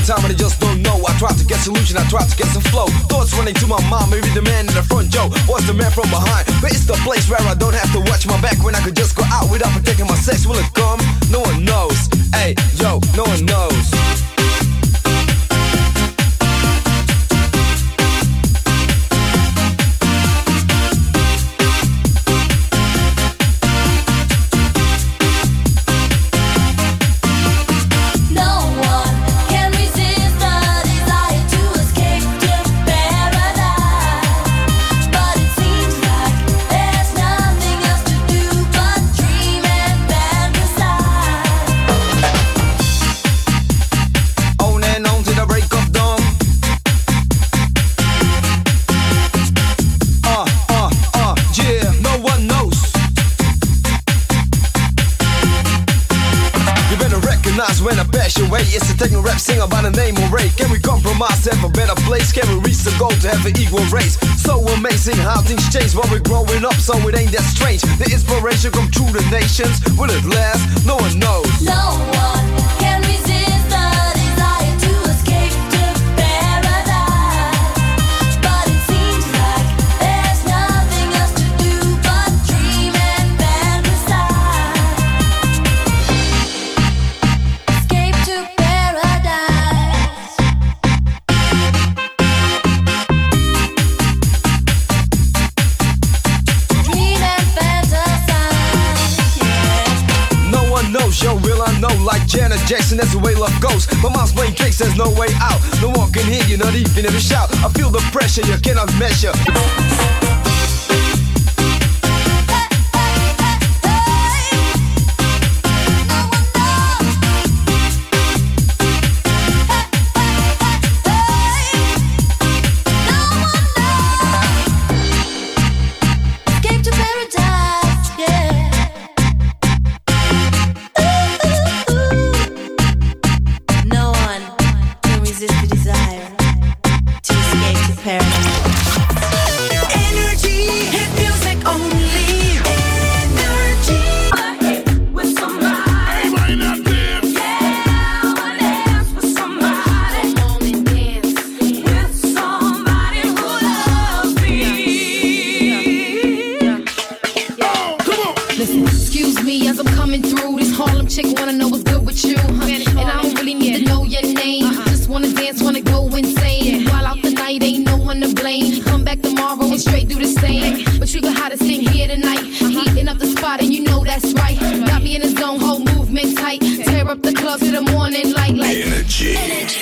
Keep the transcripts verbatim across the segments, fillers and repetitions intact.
time and I just don't know. I try to get solution, I try to get some flow. Thoughts running to my mind, maybe the man in the front, Joe was the man from behind. But it's the place where I don't have to watch my back, when I could just go out without protecting my sex. Will it come? No one knows. Hey, yo, no one knows. When I pass your way, it's a techno rap singer by the name of Ray. Can we compromise, have a better place? Can we reach the goal to have an equal race? So amazing how things change while we're growing up, so it ain't that strange. The inspiration come through the nations. Will it last? No one knows. No one can resist the desire to escape to paradise, but it seems like there's nothing else to do but dream and fantasize. Escape to paradise. Dream and fantasize. Yeah. No one knows, yo, will I know? Like Janet Jackson, that's the way love goes. My mom's playing tricks, there's no way out. No one can hear you, not even if you shout. I feel the pressure you cannot measure. Escape to paradise, yeah. No one can resist the desire to escape to paradise. Energy, hit music only. Energy. With somebody. Why not dance? Yeah, I wanna dance with somebody. Only dance with somebody who loves me. Listen, excuse me as I'm coming through. This Harlem chick wanna know what's good with you, huh? And I don't really need to know your name. Just wanna dance, wanna go insane. While out the night, ain't no one to blame. Come back tomorrow and straight do the same. But you got how to sing here tonight. Heating up the spot and you know that's right. Got me in the zone, whole movement tight. Tear up the club to the morning light like Energy.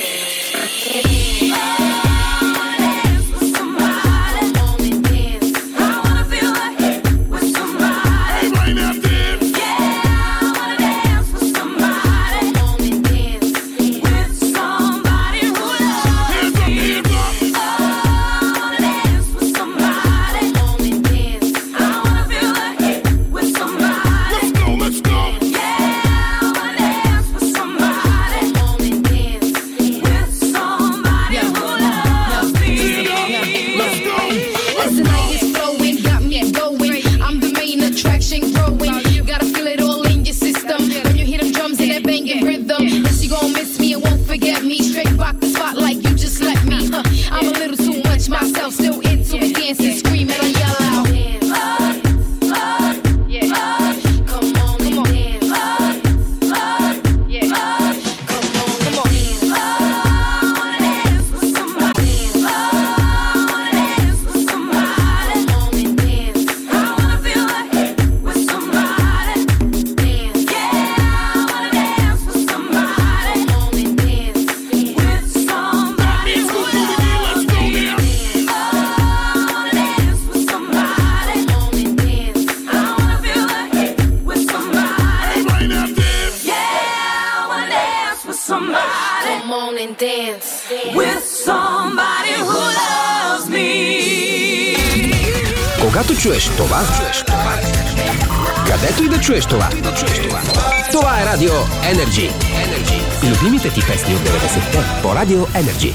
Когато чуеш това, чуеш това, където и да чуеш това, да чуеш това. Това е Радио Energy. Energy. Любимите ти песни от деветдесетте по Радио Energy.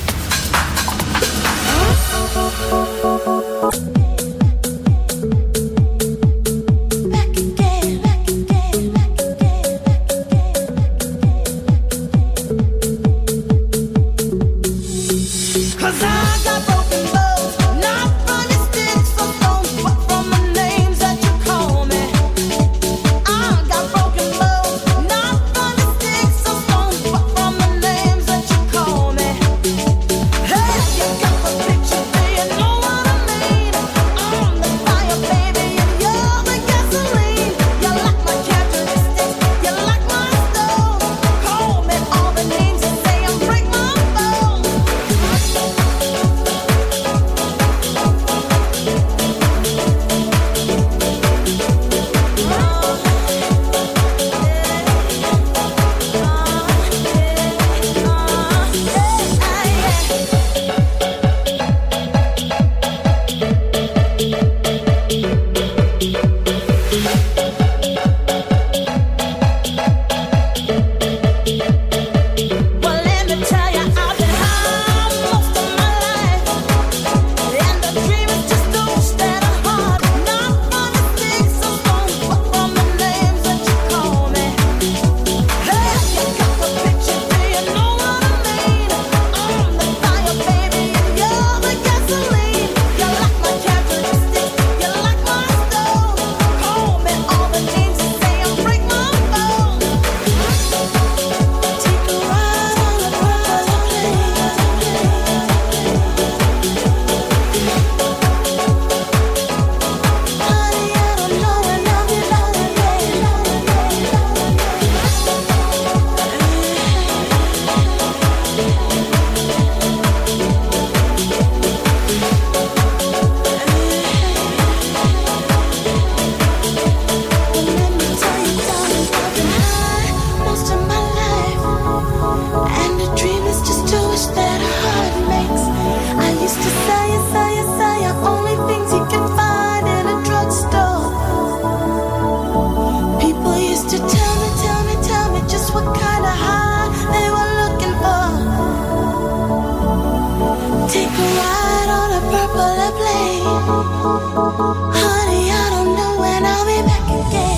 Honey, I don't know when I'll be back again.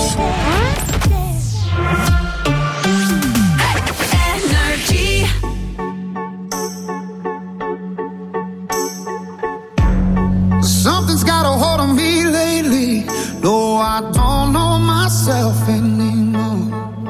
Energy. Something's got a hold on me lately. No, I don't know myself anymore.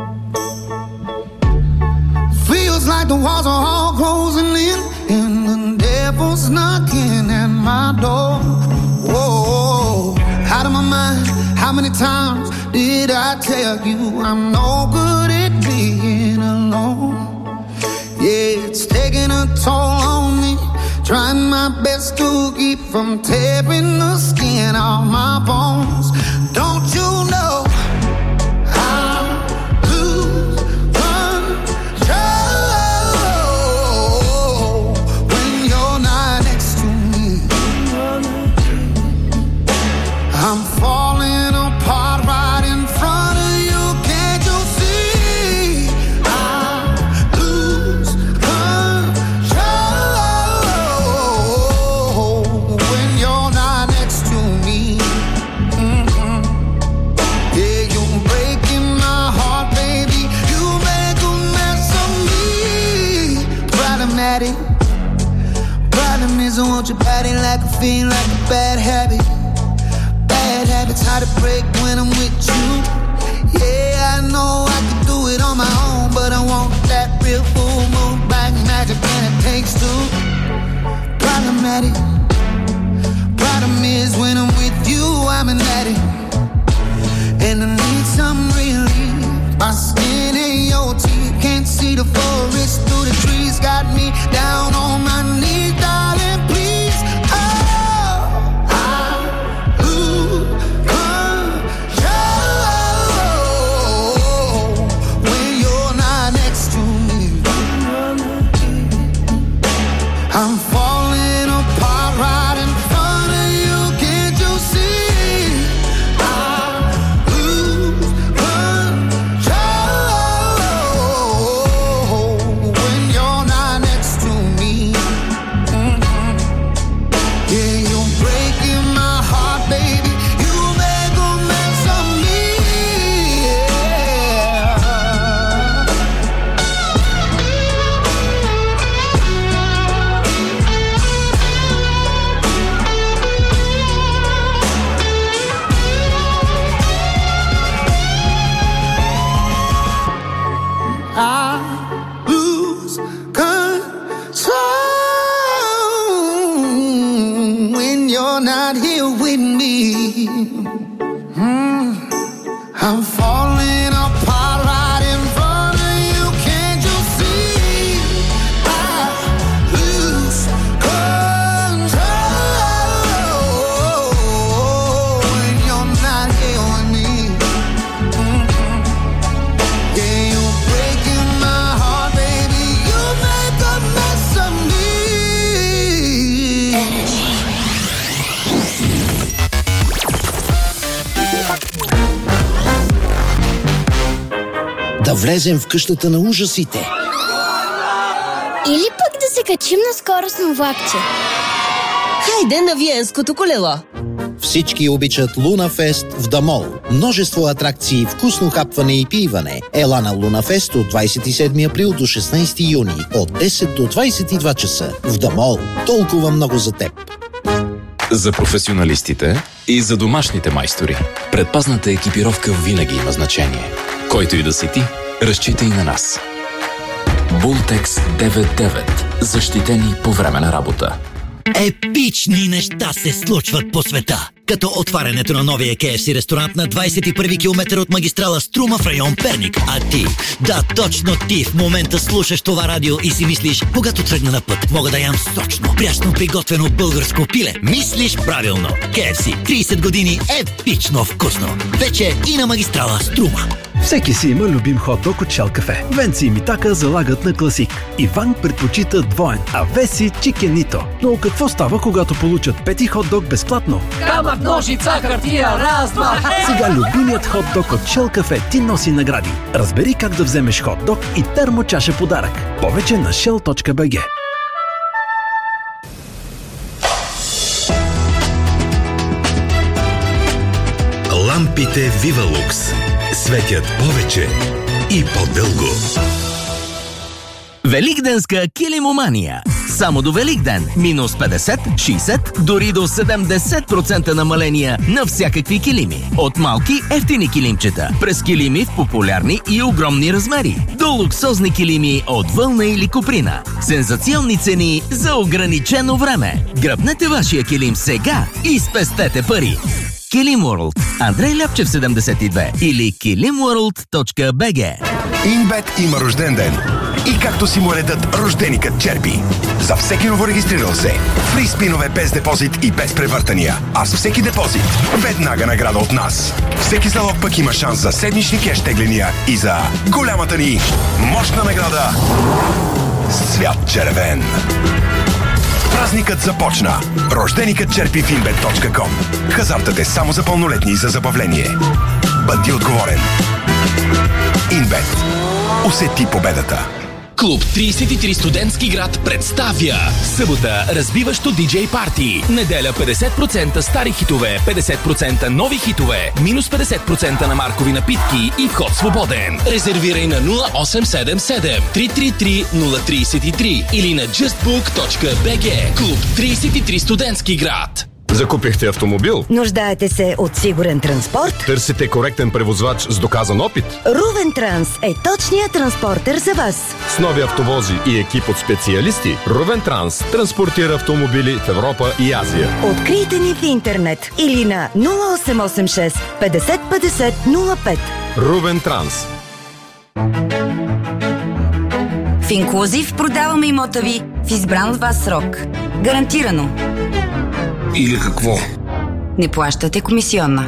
Feels like the walls are all closing in, and the devil's knocking at my door. Whoa, out of my mind. How many times did I tell you I'm no good at being alone? Yeah, it's taking a toll on me. Trying my best to keep from tearing the skin off my bones. Don't you know I'll lose control when you're not next to me? I'm falling apart right in front of you. Can't you see? I'll lose control when you're not next to me. Mm-hmm. Yeah, you're breaking my heart, baby. You make a mess of me. Problematic. Problem is I want your body like a fiend, like a bad habit. Bad habits hard to break when I'm with you. Yeah, I know I can do it on my own, but I want that real full moon black magic, and it takes two. Problematic. Problem is when I'm with you, I'm an addict, and I need some relief. My skin and your teeth, can't see the forest through the trees. Got me down on my knees, darling, please. Oh, I lose control when you're not next to me. I'm falling apart right in front of you. Can't you see? I lose control when you're not next to me. Mm-hmm. Yeah, you're breaking my heart, baby. You make a mess of me. Yeah. I lose control when you're not here with me. Mm. I'm falling apart right in front of you. Can't you see? I lose control when you're not here with me. Mm-hmm. Yeah, you're breaking my heart, baby. You make a mess of me. Да влезем в къщата на ужасите. Или пък да се качим на скоростно влакче. Хайде на Виенското колело! Всички обичат Лунафест в Дамол. Множество атракции, вкусно хапване и пиване. Ела на Лунафест от двадесет и седми април до шестнадесети юни от десет до двадесет и два часа. В Дамол. Толкова много за теб. За професионалистите и за домашните майстори. Предпазната екипировка винаги има значение. Който и да си ти, разчитай на нас. Бултекс девет девет. Защитени по време на работа. Епични неща се случват по света. Като отварянето на новия Кей Еф Си ресторант на двадесет и първи километър от магистрала Струма в район Перник. А ти, да, точно ти в момента слушаш това радио и си мислиш, когато тръгна на път, мога да ям сочно, прясно приготвено българско пиле. Мислиш правилно. Кей Еф Си. тридесет години епично вкусно. Вече и на магистрала Струма. Всеки си има любим хот-дог от Shell Cafe. Венци и Митака залагат на класик. Иван предпочита двоен, а Веси чикенито. Но какво става, когато получат пети хот-дог безплатно? Камък, ножица, хартия, раз, два. Сега любимият хот-дог от Shell Cafe ти носи награди. Разбери как да вземеш хот-дог и термочаша подарък. Повече на shell точка би джи. Лампите Vivalux светят повече и по-дълго. Великденска килимомания. Само до Великден. Минус петдесет, шейсет, дори до седемдесет процента намаления на всякакви килими. От малки ефтини килимчета, през килими в популярни и огромни размери, до луксозни килими от вълна или коприна. Сензационни цени за ограничено време. Гръбнете вашия килим сега и спестете пари. Килим World. Андрей Ляпчев седемдесет и две или килим ворлд точка би джи. Инбет има рожден ден. И както си му редът, рожденикът черпи. За всеки новорегистрирал се, фри спинове без депозит и без превъртания. А с всеки депозит, веднага награда от нас. Всеки залог пък има шанс за седмични кеш тегления и за голямата ни мощна награда с цвят червен. Празникът започна. Рожденикът черпи в инбет точка ком. Хазартът е само за пълнолетни и за забавление. Бъди отговорен. Инбет. Усети победата. Клуб трийсет и три студентски град представя събота разбиващо диджей парти. Неделя петдесет процента стари хитове, петдесет процента нови хитове, минус петдесет процента на маркови напитки и вход свободен. Резервирай на нула осем седем седем три три три нула три три или на джаст бук точка би джи. Клуб трийсет и три студентски град. Закупихте автомобил? Нуждаете се от сигурен транспорт? Търсите коректен превозвач с доказан опит? Рувен Транс е точният транспортер за вас. С нови автовози и екип от специалисти, Рувен Транс транспортира автомобили в Европа и Азия. Открийте ни в интернет или на нула осем осем шест петдесет петдесет нула пет. Рувен Транс. В Инклузив продаваме имота ви в избран от вас срок. Гарантирано. Или какво? Не плащате комисионна.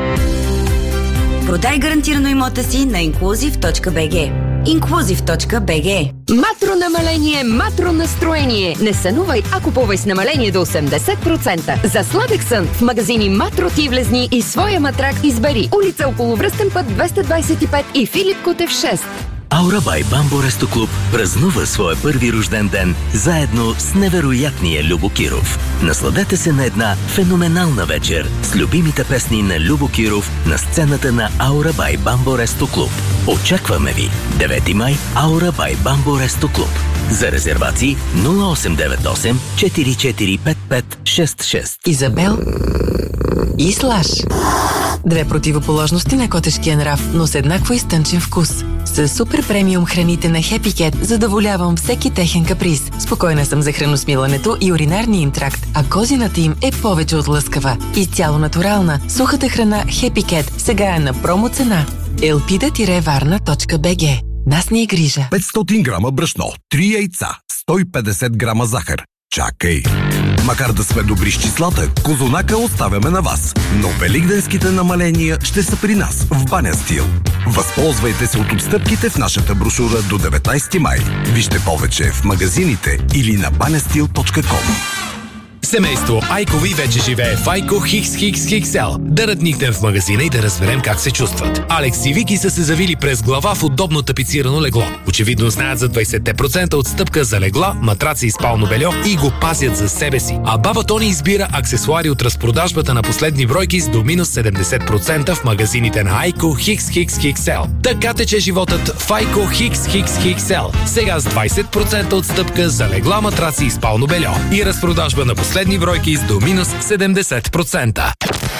Продай гарантирано имота си на инклузив точка би джи. инклузив точка би джи. Матро намаление, матро настроение. Не сънувай, а купувай с намаление до осемдесет процента. За сладък сън в магазини Матро ти влезни и своя матрак избери. Улица Околовръстен път двеста двадесет и пет и Филип Кутев шест. Аура бай Бамбо Ресто Клуб празнува своя първи рожден ден заедно с невероятния Любо Киров. Насладете се на една феноменална вечер с любимите песни на Любо Киров на сцената на Аура бай Бамбо Ресто Клуб. Очакваме ви! девети май, Аура бай Бамбо Ресто Клуб. За резервации нула осем девет осем четири четири пет пет шест шест. Изабел и Слаш. Две противоположности на котешкия нрав, но с еднакво изтънчен вкус. С супер премиум храните на Happy Cat задоволявам всеки техен каприз. Спокойна съм за храносмилането и уринарния им тракт, а козината им е повече от лъскава. Изцяло натурална, сухата храна Happy Cat сега е на промо цена. елпида варна точка би джи. Нас ни е грижа. петстотин грама брашно, три яйца, сто и петдесет грама захар. Чакай! Макар да сме добри с числата, козунака оставяме на вас. Но великденските намаления ще са при нас в Баня Стил. Възползвайте се от отстъпките в нашата брошура до деветнадесети май. Вижте повече в магазините или на баня стил точка ком. Семейство Айкови вече живее в Айко Хикс Хикс Хикс Ел. Да ръдникнем в магазина и да разберем как се чувстват. Алекс и Вики са се завили през глава в удобно тапицирано легло. Очевидно знаят за двадесет процента отстъпка за легла, матраци и спално бельо и го пазят за себе си. А баба Тони избира аксесуари от разпродажбата на последни бройки с до минус седемдесет процента в магазините на Айко Хикс Хикс Хикс Ел. Така тече животът в Айко Хикс Хикс Хикс Ел. Сега с двадесет процента отстъпка за легла, матраци и спално бельо. И разпродажба на последни бройки с до минус седемдесет процента.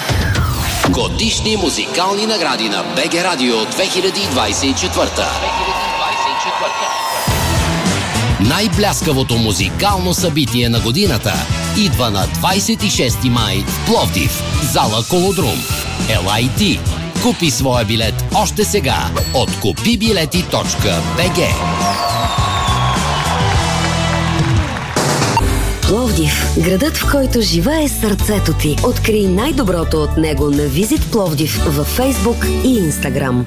Годишни музикални награди на БГ Радио две хиляди двадесет и четвърта. Най-бляскавото музикално събитие на годината идва на двадесет и шести май в Пловдив, зала Колодрум. Ела и ти! Купи своя билет още сега от купи билети точка би джи. Пловдив, градът, в който живее сърцето ти. Открий най-доброто от него на Визит Пловдив във Фейсбук и Инстаграм.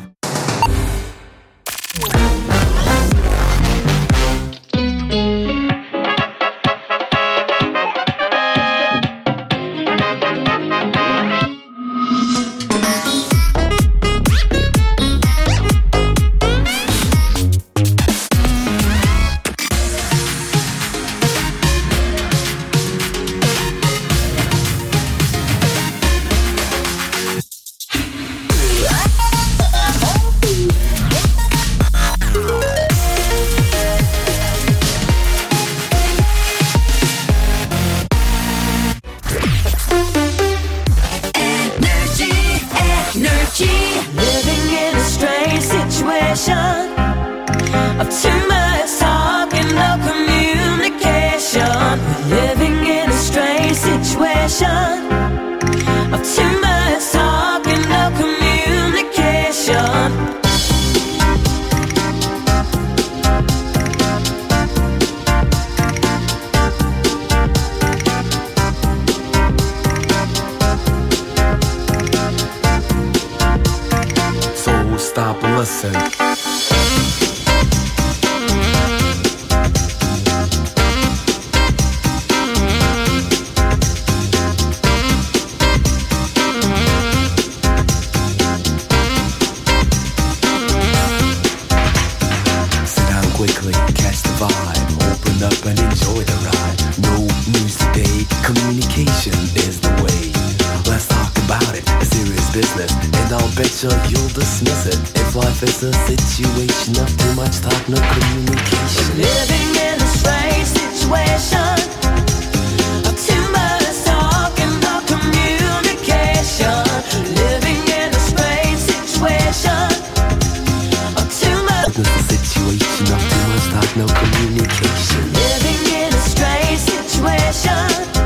of too much talk and no communication. Living in a strange situation of too much talk and no communication. Stop and listen. Sit down quickly, catch the vibe, open up and enjoy the ride. No news today, communication is the way. Let's talk about it, a serious business, and I'll bet you you'll dismiss it. If life is a situation of too much talk, no communication. Living in a strange situation of too much talk and no communication. Living in a strange situation of too much. It's a situation of too much talk, no communication. Living in a strange situation.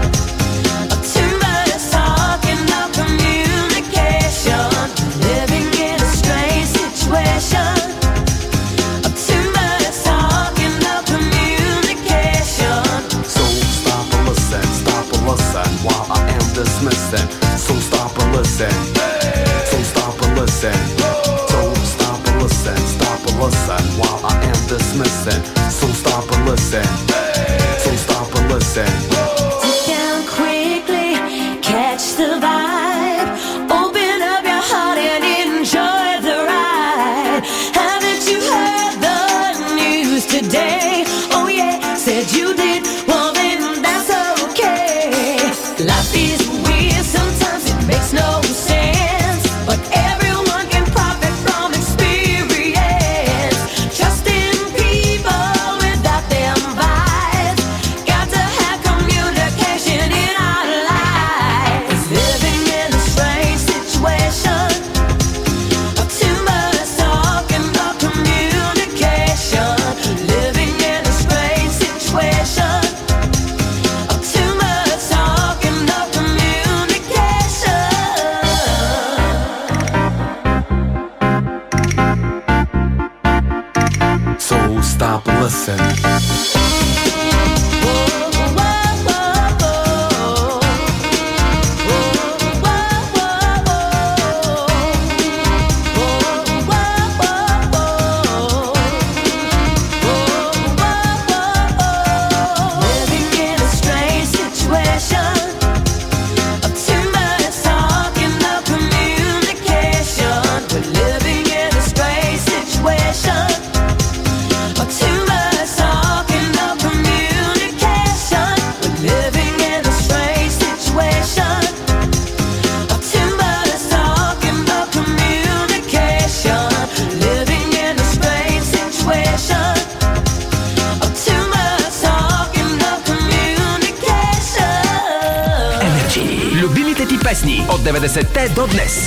Dismissing, so stop and listen. So stop and listen. So stop and listen. Stop and listen while I am dismissing. So stop and listen. So stop and listen. Sit down quickly, catch the vibe. Open up your heart and enjoy the ride. Haven't you heard the news today? Oh yeah, said you did. Well then that's okay. Life is sometimes it makes no sense, but everyone can profit from experience. Trust in people without them vibes. Got to have communication in our lives. Living in a strange situation of too much talk and no communication. Living in a strange situation. Stop and listen. Песни от деветдесетте до днес.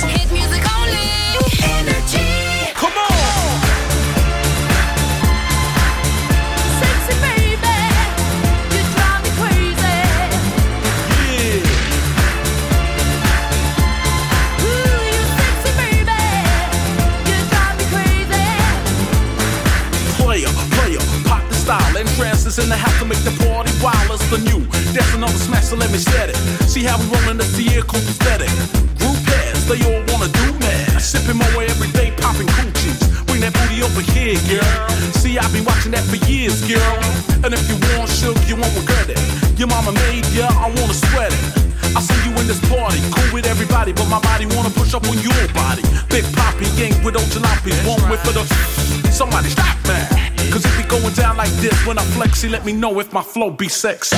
In the house to make the party wild as the new. That's another smash, so let me set it. See how we rollin' up the air, cool aesthetic. Group heads, they all wanna do mad. Sipping my way every day, popping coochies. Bring that booty over here, girl. See, I've been watching that for years, girl. And if you want sugar, you won't regret it. Your mama made ya, I wanna sweat it. I see you in this party, cool with everybody, but my body wanna push up on your body. Big Poppy, gang with old jalopies, one whip for the. Somebody stop me. Cause it be going down like this when I flex, see, let me know if my flow be sexy.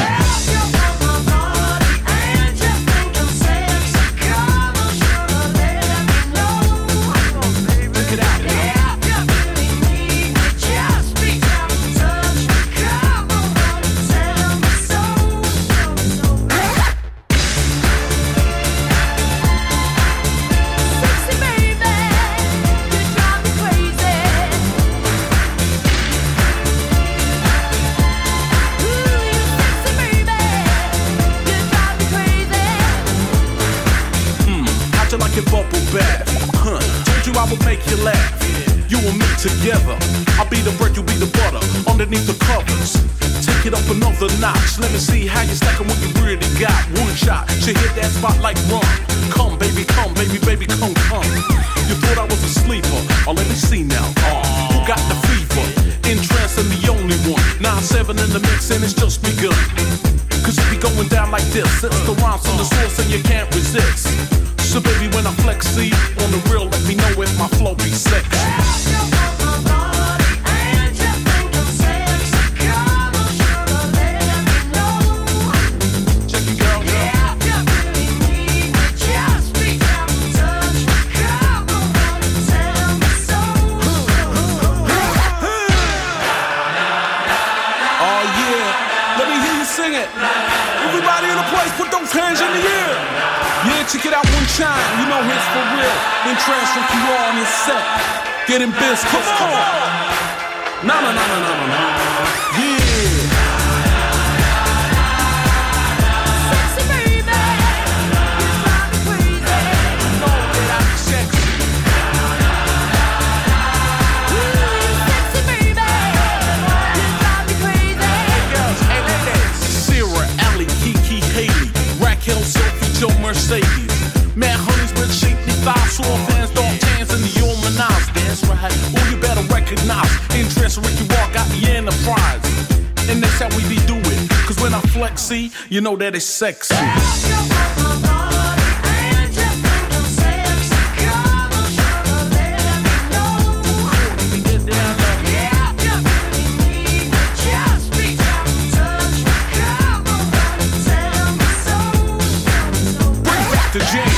beneath the covers. Take it up another notch. Let me see how you stack 'em what you really got. One shot, she hit that spot like rum. Come, baby, come, baby, baby, come, come. You thought I was a sleeper. Oh, let me see now. Oh, who got the fever? Interest in the only one. nine seven in the mix and it's just begun. Cause it be going down like this. It's the rhymes from the source and you can't resist. So baby, when I flex, see, on the real, let me know if my flow be sexy. Check it out one time, you know it's for real. When Trash from Q R on his set, getting biz, come on. Nah, nah, nah, nah, nah, nah, nah. Yeah. Sexy baby, you drive me crazy. You know that I'm sexy. Sexy baby, you drive me crazy. Hey girls, hey ladies. Sarah, Allie, Kiki, Haley, Raquel, Sophie, Joe, Mercedes. Mad honeys with shapely thighs, sore fans, dog tans, and the old Manaz. That's right. Oh, you better recognize. Interest, Ricky Walk got the enterprise. And that's how we be doing. Cause when I flex, see, you know that it's sexy. The James.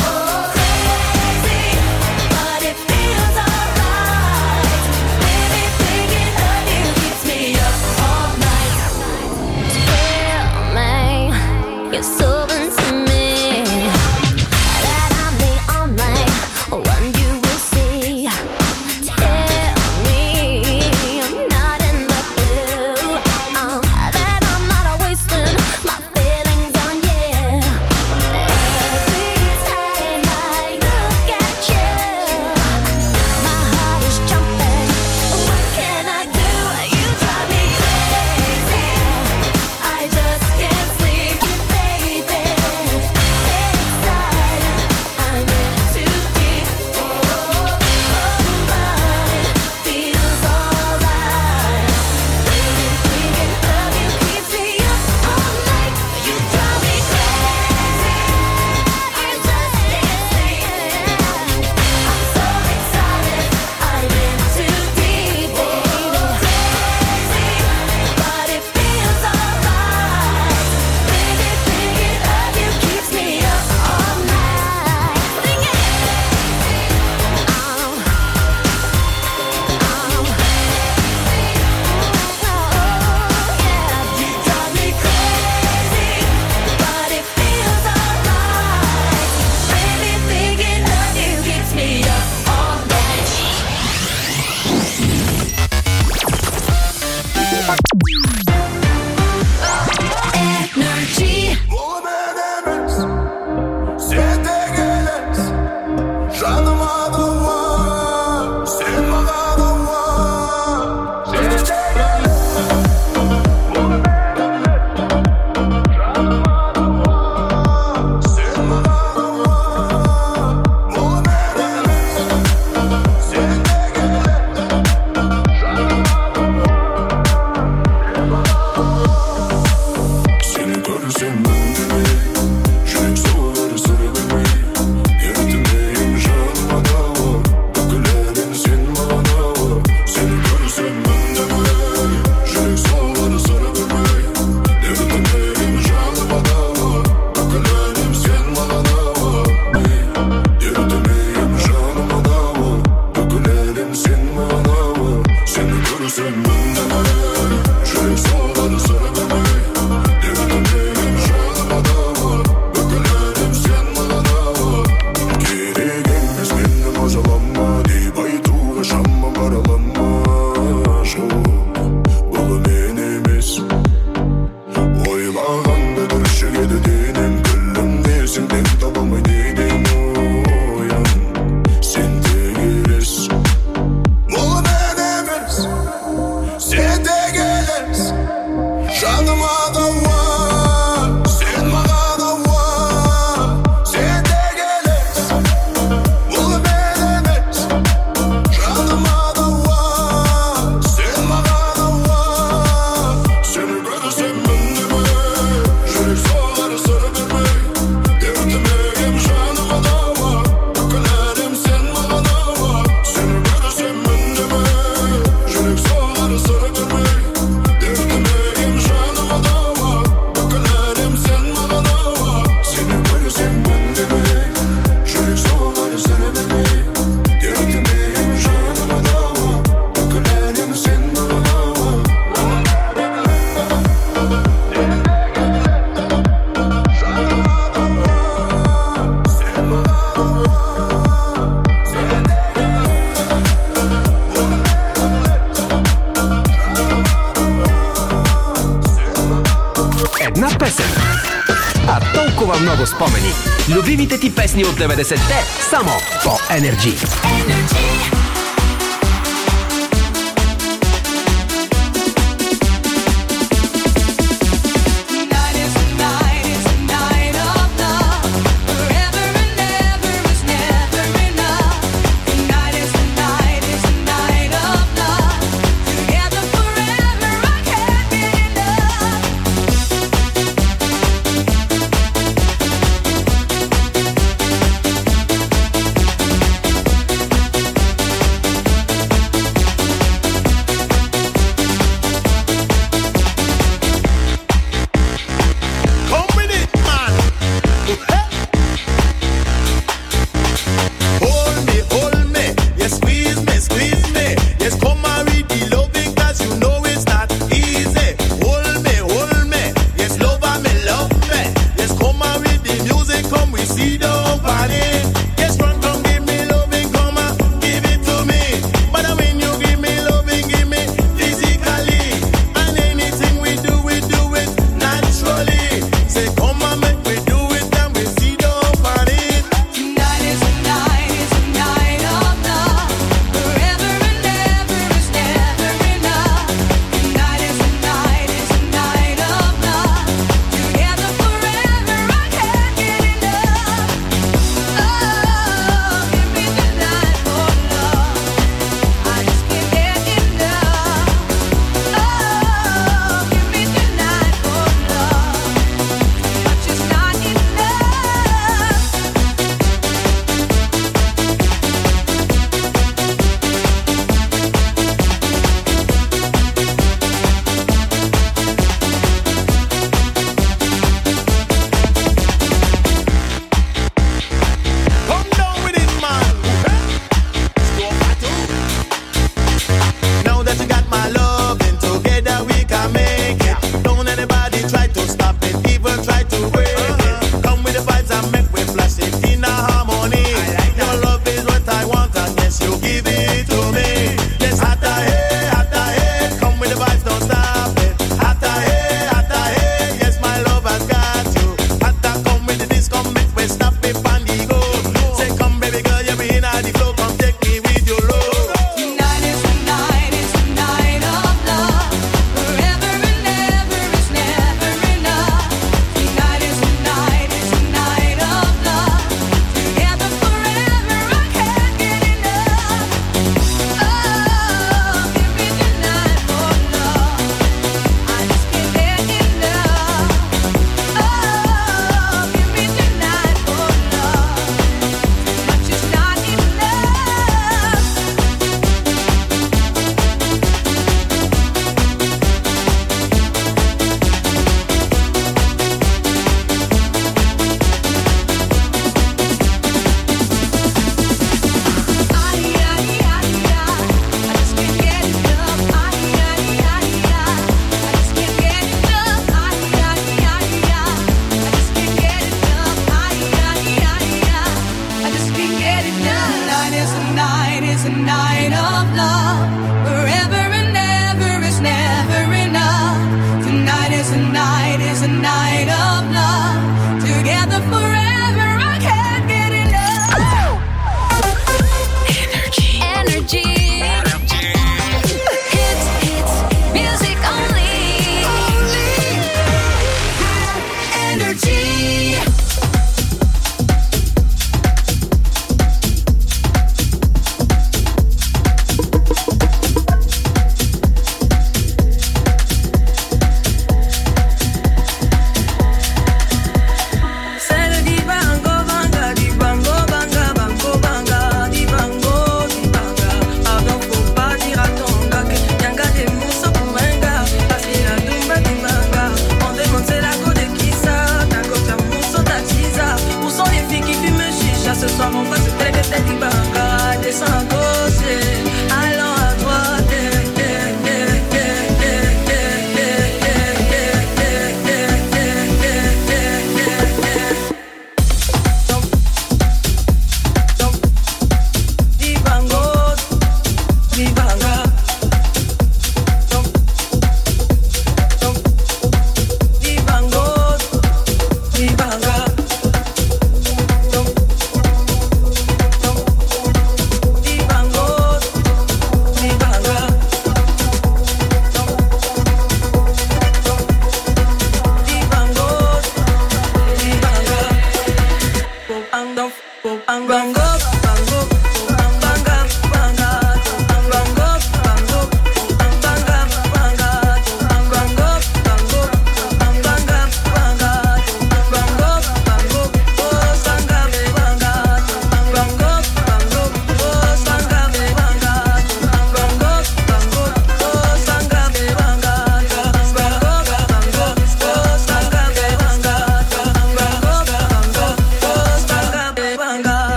Baby Много спомени. Любимите ти песни от деветдесетте само по Енерджи.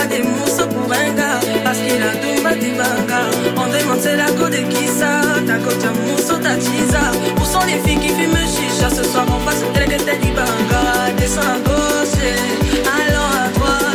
des mousses pour un gars. Parce qu'il a tout bâti banga. On demande c'est la go de qui ça. Ta coach à mousse, ta chisa. Où sont les filles qui fument chicha? Ce soir on passe au télé de banga. Descends à gauche, allons à droite.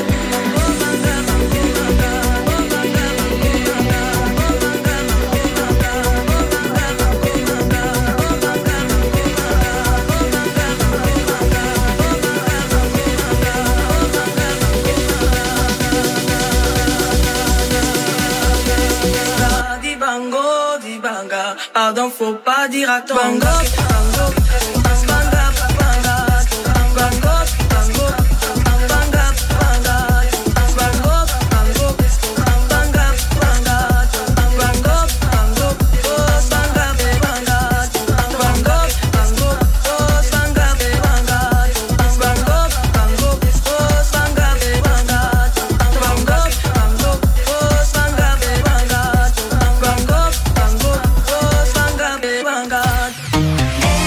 Pardon, faut pas dire à ton bango, bango, banga, banga, bango, bango, banga, banga, bango, bango, banga, banga, bango, bango, oh banga, banga, bango, bango, oh banga, banga, bango, bango, oh banga, banga, bango, bango, oh banga, banga, bango, bango.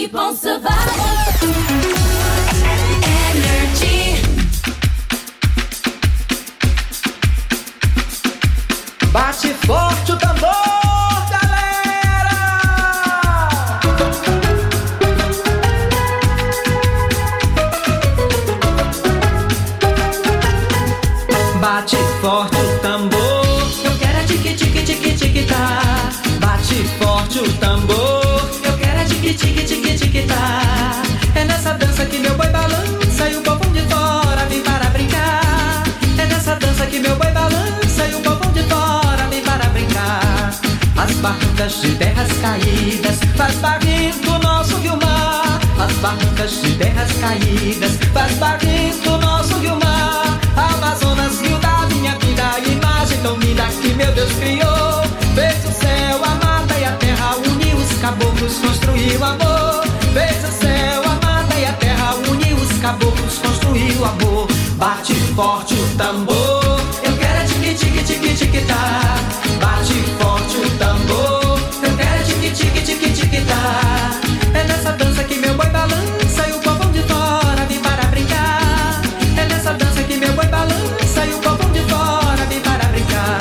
keep on surviving. Energy. Bate forte o tambor, galera! Bate forte o tambor, eu quero é tique tique tique tique tá. Bate forte o tambor, eu quero é tique tique tique tique tá. É nessa dança que meu boi balança e o povo de fora vem para brincar. É nessa dança que meu boi balança e o povo de fora vem para brincar. As barrancas de terras caídas faz barrento nosso rio-mar. As barrancas de terras caídas faz barrento nosso rio-mar. Amazonas, rio da minha vida, imagem tão linda que meu Deus criou. Fez o céu, a mata e a terra, uniu os caboclos, construiu amor. Fez o céu, a mata e a terra, uniu os caboclos, construiu amor. Bate forte o tambor, eu quero é tique tique tique tique tá. Bate forte o tambor, eu quero é tique tique tique tique tá. É nessa dança que meu boi balança e o povão de fora vem para brincar. É nessa dança que meu boi balança e o povão de fora vem para brincar.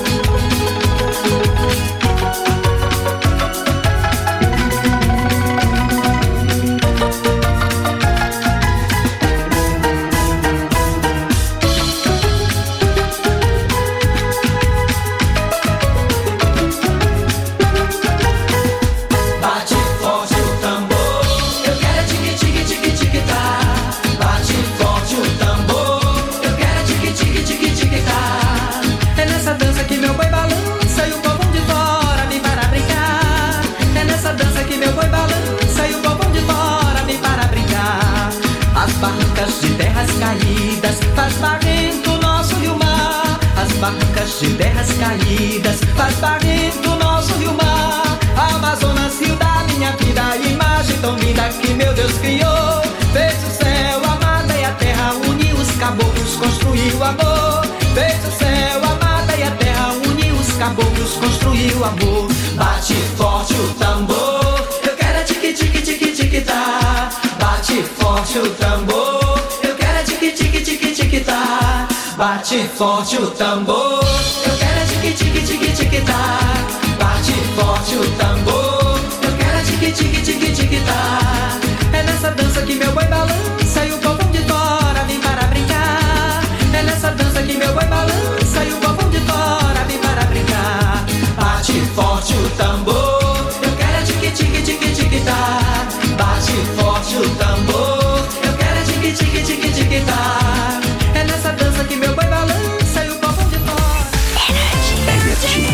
Bate forte o tambor, eu quero é tique tique tique tique tá. Bate forte o tambor, eu quero é tique tique tique tique tá. É nessa dança que meu boi balança e o povão de fora vem para brincar. É nessa dança que meu boi balança e o povão de fora vem para brincar. As barrancas de terras caídas faz barrento nosso rio-mar. As barrancas de terras caídas faz barrento nosso rio-mar. Amazonas, rio da minha vida, imagem tão linda que meu Deus criou. Fez o céu, a mata e a terra, uniu os caboclos, construiu amor. Fez o céu, a mata e a terra, uniu os caboclos, construiu amor. Bate forte o tambor, eu quero é tique tique tique tique tá. Bate forte o tambor, eu quero é tique tique tique tique tá. Bate forte o tambor, eu quero é tique tique tique tique tá. Bate forte o tambor, eu quero é tique tique tique tique tá. É nessa dança que meu boi balança e o povão de fora vem para brincar. É nessa dança que meu boi balança e o povão de fora vem para brincar. Bate forte o tambor, eu quero é tique tique tique tique tá. Bate forte o tambor, eu quero é tique tique tique tique tá. É nessa dança que meu boi balança e o povão de fora. Energy.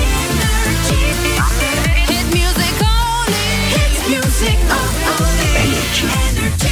Hit music only. Hit music only. Energy.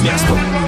място.